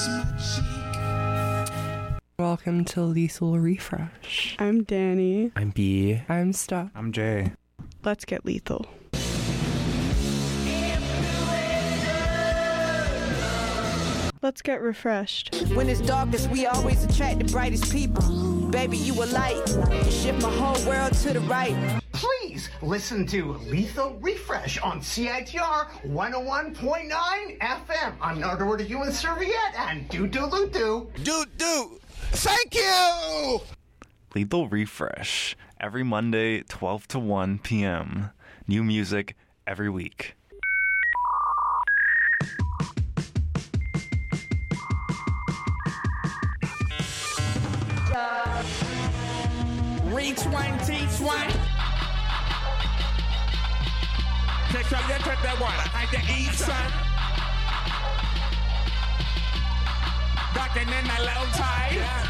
Welcome to Lethal Refresh. I'm Danny. I'm B. I'm Steph. I'm Jay. Let's get lethal. Let's get refreshed. When it's darkest, we always attract the brightest people. Baby, you a light. You shift my whole world to the right. Please listen to Lethal Refresh on CITR 101.9 FM. I'm Nardor Human Serviette and Doo-Doo-Loo-Doo. Do. Thank you! Lethal Refresh. Every Monday, 12 to 1 p.m. New music every week. Reach one, teach one. Take out your cut that water. I can eat son. Ducking in that low tide.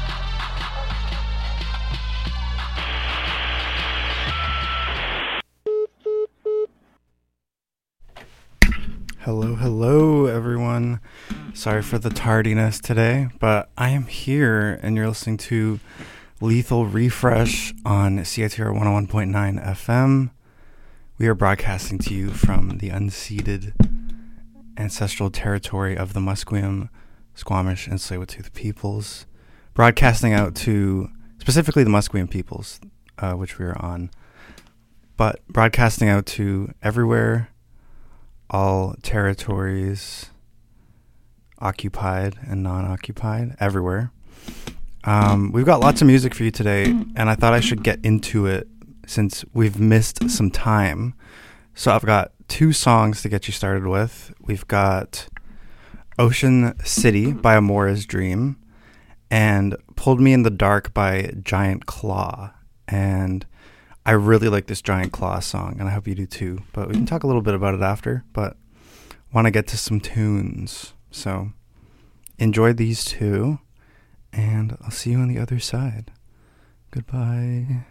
Hello, everyone. Sorry for the tardiness today, but I am here, and you're listening to Lethal Refresh on CITR 101.9 FM. We are broadcasting to you from the unceded ancestral territory of the Musqueam, Squamish, and Tsleil-Waututh peoples. Broadcasting out to specifically the Musqueam peoples, which we are on, but broadcasting out to everywhere, all territories, occupied and non-occupied, everywhere. We've got lots of music for you today, and I thought I should get into it since we've missed some time. So I've got two songs to get you started with. We've got Ocean City by Amora's Dream and Pulled Me in the Dark by Giant Claw. And I really like this Giant Claw song, and I hope you do too. But we can talk a little bit about it after, but want to get to some tunes. So enjoy these two, and I'll see you on the other side. Goodbye.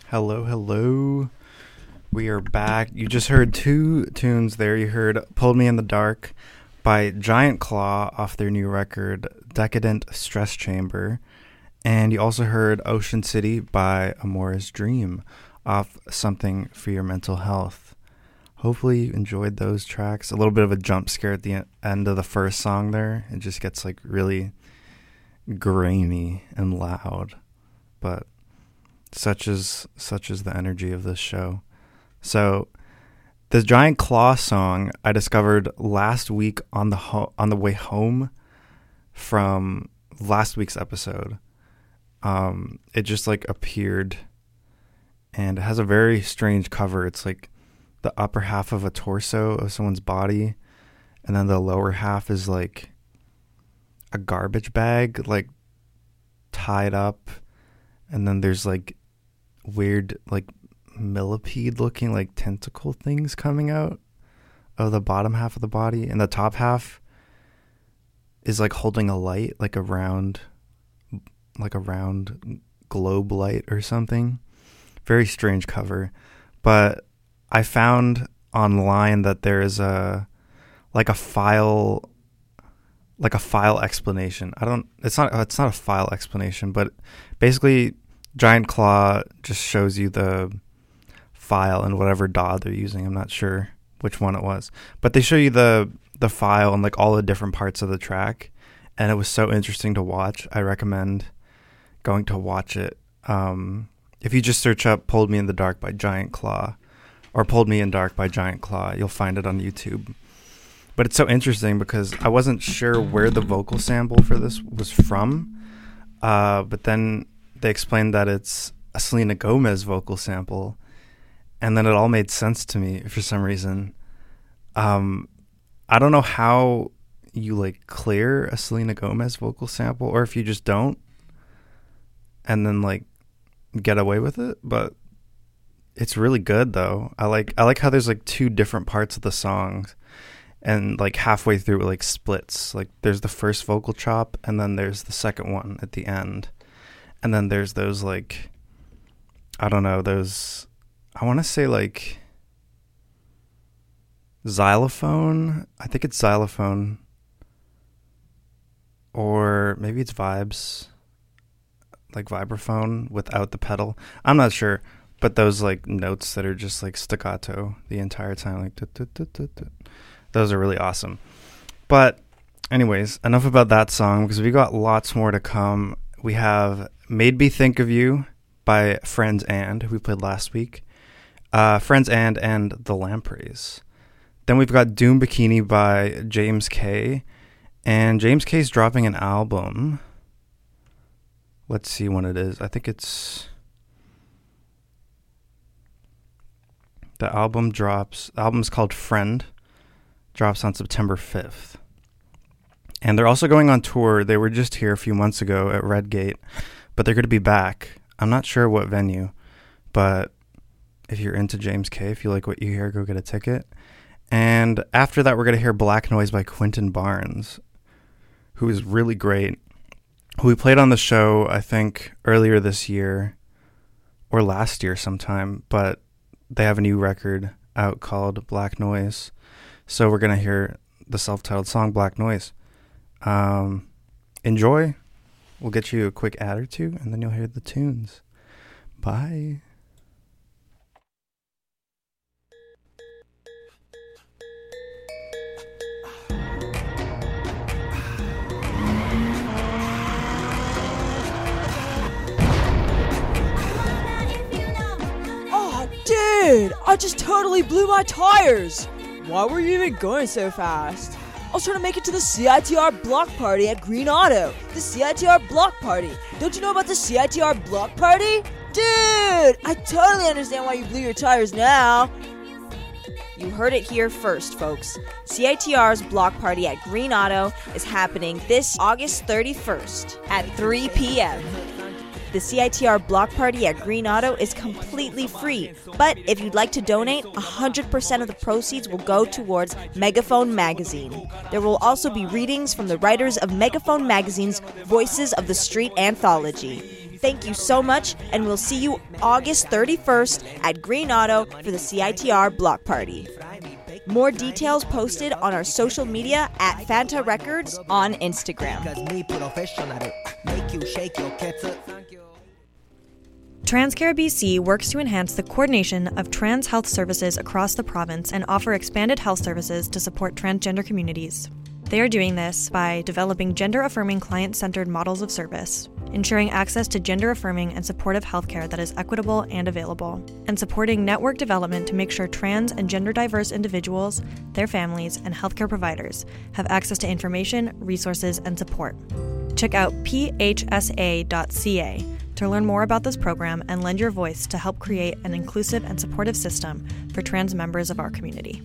Hello, hello. We are back. You just heard two tunes there. You heard Pulled Me in the Dark by Giant Claw off their new record, Decadent Stress Chamber. And you also heard Ocean City by Amora's Dream off Something for Your Mental Health. Hopefully you enjoyed those tracks. A little bit of a jump scare at the end of the first song there. It just gets like really grainy and loud. But such is the energy of this show. So this Giant Claw song I discovered last week on the way home from last week's episode. It just like appeared, and it has a very strange cover. It's like the upper half of a torso of someone's body, and then the lower half is like a garbage bag like tied up, and then there's like weird like millipede looking like tentacle things coming out of the bottom half of the body, and the top half is like holding a light, like a round globe light or something. Very strange cover. But I found online that there is a file explanation. It's not a file explanation, but basically Giant Claw just shows you the file and whatever DAW they're using. I'm not sure which one it was, but they show you the file and like all the different parts of the track, and it was so interesting to watch. I recommend going to watch it. If you just search up Pulled Me in the Dark by Giant Claw or Pulled Me in Dark by Giant Claw, you'll find it on YouTube. But it's so interesting because I wasn't sure where the vocal sample for this was from, but then they explained that it's a Selena Gomez vocal sample, and then it all made sense to me for some reason. I don't know how you like clear a Selena Gomez vocal sample, or if you just don't and then like get away with it, but it's really good though. I like how there's like two different parts of the songs, and like halfway through it like splits. Like there's the first vocal chop, and then there's the second one at the end, and then there's those like, I don't know, those, I want to say like xylophone. I think it's xylophone, or maybe it's vibes, like vibraphone without the pedal. I'm not sure, but those like notes that are just like staccato the entire time, like those are really awesome. But anyways, enough about that song, because we got lots more to come. We have Made Me Think of You by Friends And, who we played last week. Friends and The Lampreys. Then we've got Doom Bikini by James K. And James K's dropping an album. Let's see when it is. I think it's... The album drops... The album's called Friend. Drops on September 5th. And they're also going on tour. They were just here a few months ago at Redgate, but they're going to be back. I'm not sure what venue, but if you're into James K, if you like what you hear, go get a ticket. And after that, we're going to hear Black Noise by Quentin Barnes, who is really great, who we played on the show, I think, earlier this year or last year sometime, but they have a new record out called Black Noise. So we're going to hear the self-titled song, Black Noise. Enjoy. We'll get you a quick ad or two, and then you'll hear the tunes. Bye. Dude, I just totally blew my tires. Why were you even going so fast? I was trying to make it to the CITR block party at Green Auto. The CITR block party. Don't you know about the CITR block party? Dude, I totally understand why you blew your tires now. You heard it here first, folks. CITR's block party at Green Auto is happening this August 31st at 3 p.m. The CITR block party at Green Auto is completely free, but if you'd like to donate, 100% of the proceeds will go towards Megaphone Magazine. There will also be readings from the writers of Megaphone Magazine's Voices of the Street anthology. Thank you so much, and we'll see you August 31st at Green Auto for the CITR Block Party. More details posted on our social media at Fanta Records on Instagram. TransCare BC works to enhance the coordination of trans health services across the province and offer expanded health services to support transgender communities. They are doing this by developing gender-affirming client-centered models of service, ensuring access to gender-affirming and supportive healthcare that is equitable and available, and supporting network development to make sure trans and gender-diverse individuals, their families, and healthcare providers have access to information, resources, and support. Check out phsa.ca to learn more about this program and lend your voice to help create an inclusive and supportive system for trans members of our community.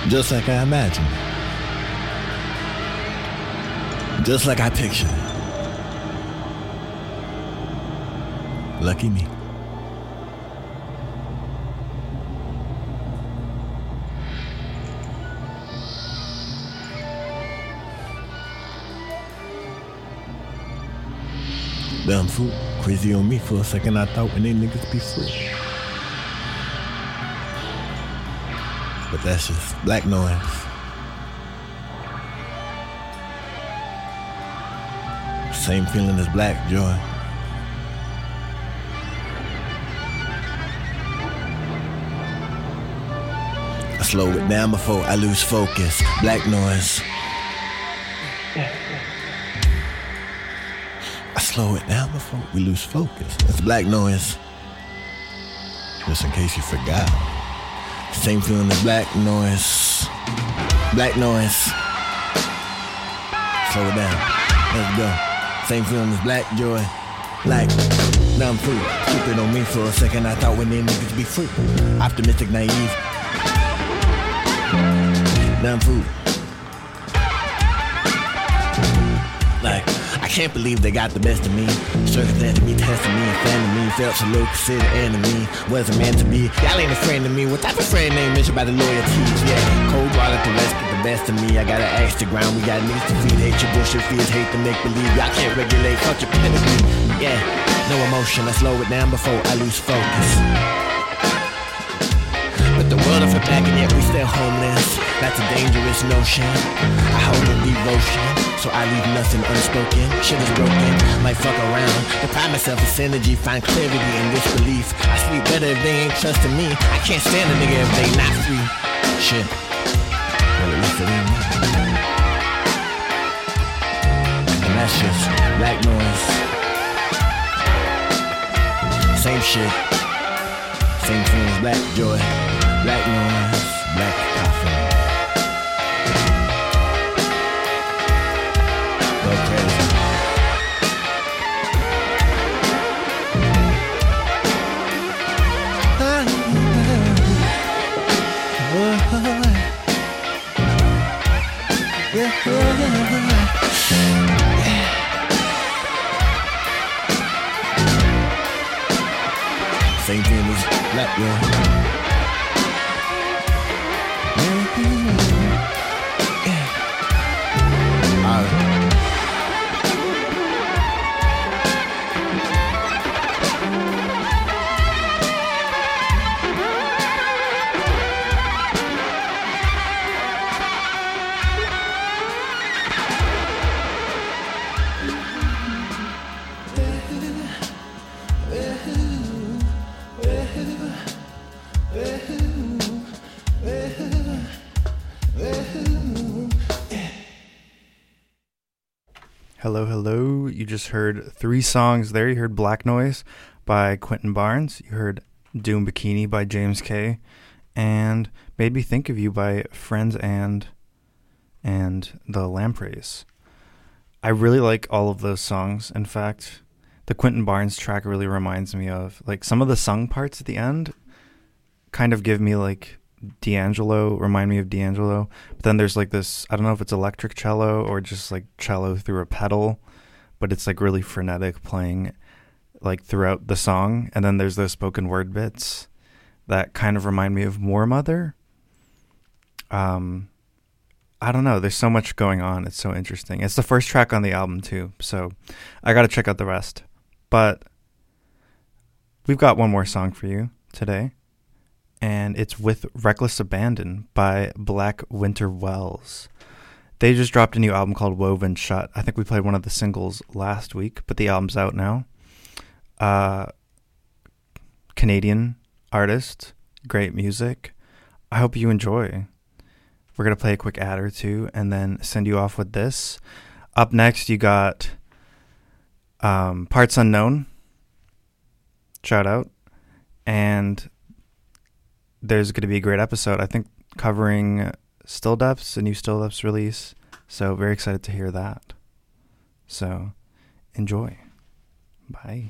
Just like I imagined. Just like I pictured it. Lucky me. Dumb fool, crazy on me for a second. I thought when they niggas be free. But that's just black noise. Same feeling as black joy. I slow it down before I lose focus. Black noise. I slow it down before we lose focus. It's black noise. Just in case you forgot. Same feeling as black noise. Black noise. Slow it down. Let's go. Same feeling as black joy. Like, dumb fool. Stupid on me for a second. I thought when they niggas be free. Optimistic, naive. Dumb fool. Like, I can't believe they got the best of me. Circumstance me, testing me, and fanning me. Felt so low, considered enemy. Wasn't meant to be. Y'all ain't a friend of me. What type of friend ain't mentioned by the loyalties? Yeah, cold water to rest get the best of me. I gotta axe the ground. We got needs to feed. Hate your bullshit fears, hate to make believe. Y'all can't regulate, fuck your pedigree. Yeah, no emotion. I slow it down before I lose focus. But the world of a bag and yet we still homeless. That's a dangerous notion. I hold in devotion, so I leave nothing unspoken. Shit is broken, might fuck around. Deprive myself of synergy, find clarity in disbelief. I sleep better if they ain't trusting me. I can't stand a nigga if they not free. Shit. Well, at least it ain't me. And that's just black noise. Same shit. Same thing as black joy. Black noise, black coffee. Go crazy. Same thing as black joy. Hello, hello. You just heard 3 songs there. You heard Black Noise by Quentin Barnes. You heard Doom Bikini by James K. And Made Me Think of You by Friends and The Lampreys. I really like all of those songs. In fact, the Quentin Barnes track really reminds me of, like, some of the sung parts at the end kind of give me, like, remind me of D'Angelo. But then there's like this, I don't know if it's electric cello or just like cello through a pedal, but it's like really frenetic playing like throughout the song. And then there's those spoken word bits that kind of remind me of More Mother. I don't know, there's so much going on. It's so interesting. It's the first track on the album too, so I gotta check out the rest. But we've got one more song for you today, and it's With Reckless Abandon by Black Winter Wells. They just dropped a new album called Woven Shut. I think we played one of the singles last week, but the album's out now. Canadian artist, great music. I hope you enjoy. We're going to play a quick ad or two and then send you off with this. Up next, you got Parts Unknown. Shout out. And there's going to be a great episode, I think, covering Still Depths, a new Still Depths release. So very excited to hear that. So enjoy. Bye.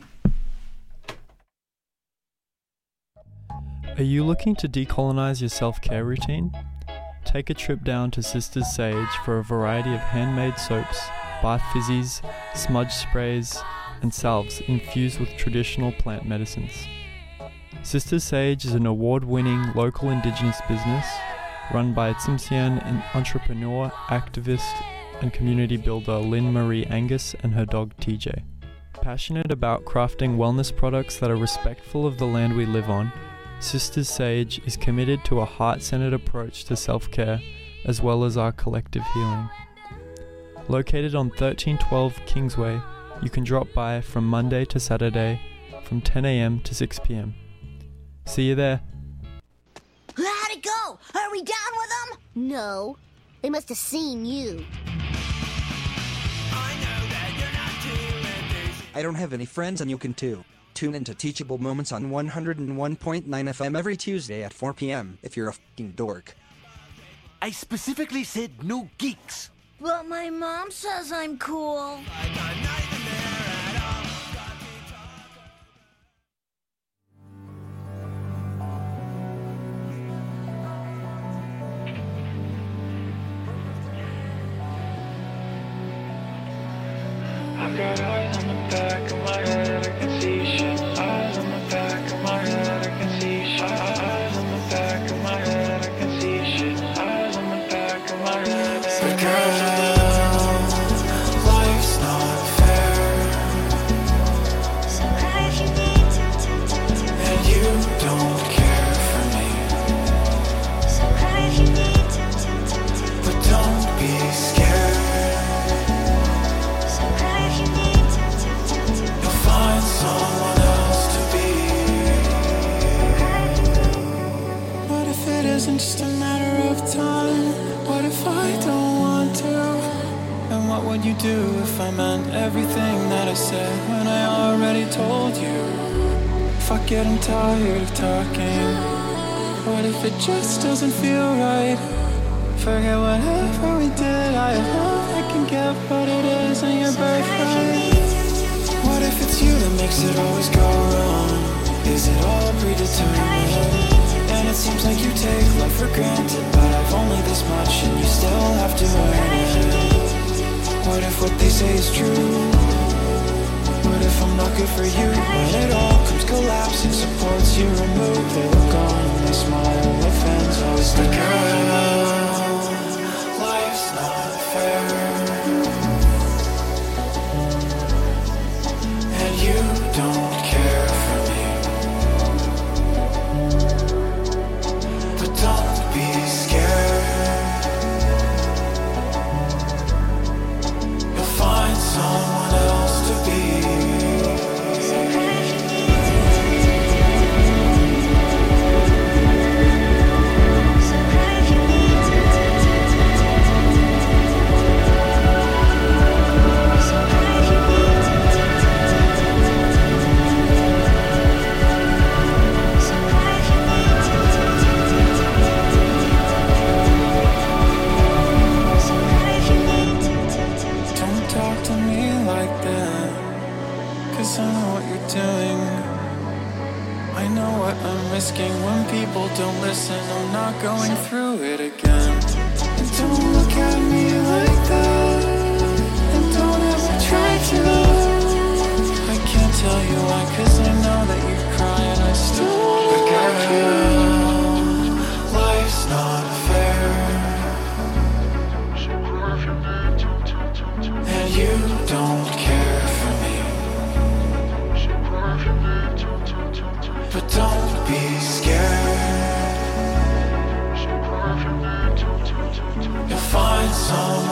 Are you looking to decolonize your self-care routine? take a trip down to Sisters Sage for a variety of handmade soaps, bath fizzies, smudge sprays, and salves infused with traditional plant medicines. Sisters Sage is an award-winning local Indigenous business run by Tsimshian entrepreneur, activist, and community builder Lynn Marie Angus and her dog TJ. Passionate about crafting wellness products that are respectful of the land we live on, Sisters Sage is committed to a heart-centered approach to self-care as well as our collective healing. Located on 1312 Kingsway, you can drop by from Monday to Saturday from 10 a.m. to 6 p.m. See you there. How'd it go? Are we down with them? No. They must have seen you. I don't have any friends and you can too. Tune into Teachable Moments on 101.9 FM every Tuesday at 4 p.m. if you're a f***ing dork. I specifically said no geeks. But my mom says I'm cool. I've got eyes on the back of my head, I can see shit. Eyes on the back of my head, I can see shit. Eyes on the back of my head, I can see shit. Eyes on the back of my head. But girl, life's not fair. So cry if you need to. And you don't care for me. So cry if you need to. But don't be scared. Someone else to be. What if it isn't just a matter of time? What if I don't want to? And what would you do if I meant everything that I said when I already told you? Fuck it, I'm tired of talking. What if it just doesn't feel right? Forget whatever we did. I hope I can get what it is in your birthright. What if it's you that makes it always go wrong? Is it all predetermined? And it seems like you take life for granted, but I've only this much and you still have to earn it. What if what they say is true? What if I'm not good for you? When it all comes collapsing, supports you remove, they look on and they smile with fans always the girl. Life's not fair. You don't care for me. But don't be scared. You'll find someone else to be. When people don't listen, I'm not going through it again. And don't look at me like that. And don't ever try to. I can't tell you why, cause I know that you cry and I still look at you. Life's not fair. And you don't care for me. But don't be scared. You'll find someone